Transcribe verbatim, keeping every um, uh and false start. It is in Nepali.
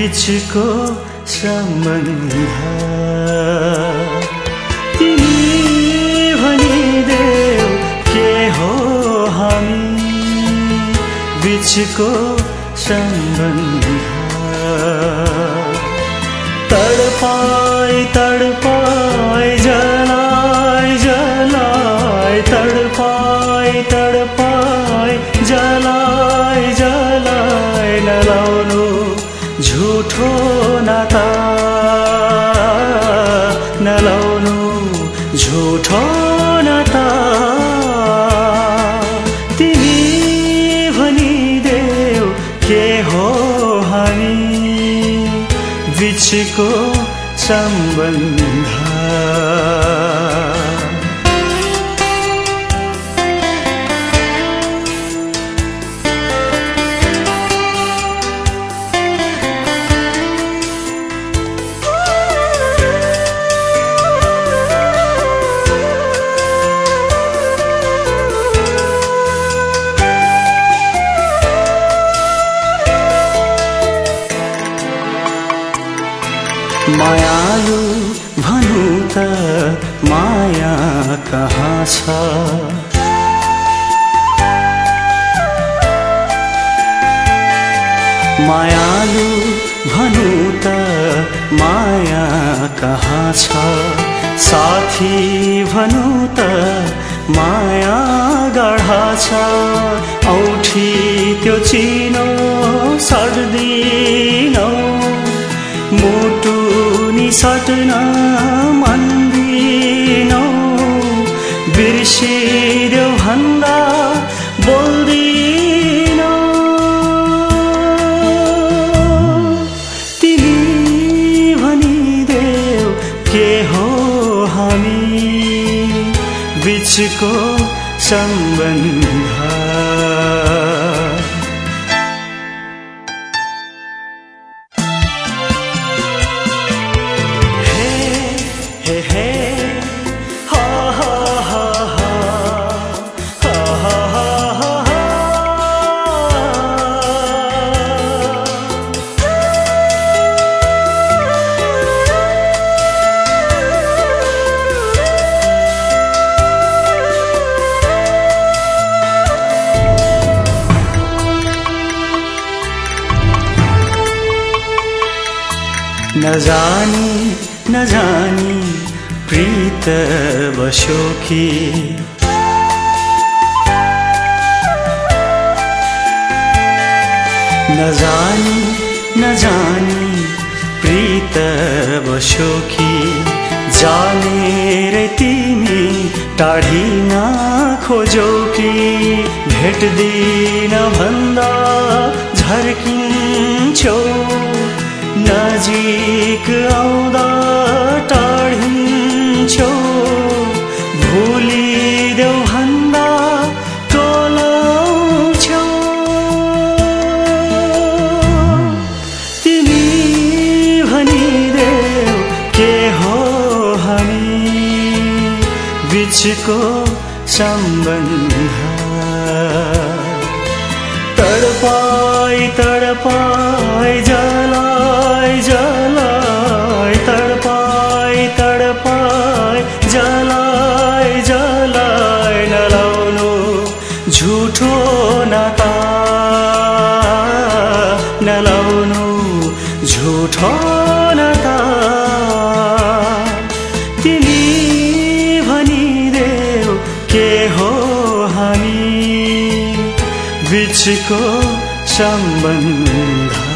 बिचको सम्बन्ध तिमी भनिदेऊ के हो हामी बिचको सम्बन्ध तडपाई तडपाई जलाइ जलाइ तडपाई तडपाई जलाइ जलाइ नलाउनु झुठो नाता नलाउनु झुठो नाता तिमी भनिदेऊ के हो हामी बिचको सम्बन्ध मायालु भनु त माया कहाँ छ मायालु भनु त माया कहाँ छ साथी भनु त माया गाढा छ औठी त्यो चिनो सर्दिनौ मुटु नि सट्न मन्दिनौ बिर्सिदेऊ भन्दा बोल्दिनौ तिमी भनिदेऊ के हो हामी बिचको सम्बन्ध नजानी नजानी प्रीत बस्यो कि नजानी नजानी प्रीत बस्यो कि जानेर तिमी टाढिन खोजौ कि भेट्दिन भन्दा झर्किन्छौ नजिक आउँदा टाढिन्छौ भुलिदेऊ भन्दा टोलाउँछौ तिमी भनिदेऊ के हो हामी बिचको सम्बन्ध तडपाई तडपाई जलाइ जलाइ तडपाई तडपाई जलाइ जलाइ नलाउनु झुठो नाता नलाउनु झुठो नाता तिमी भनिदेऊ के हो हामी बिचको सम्बन्ध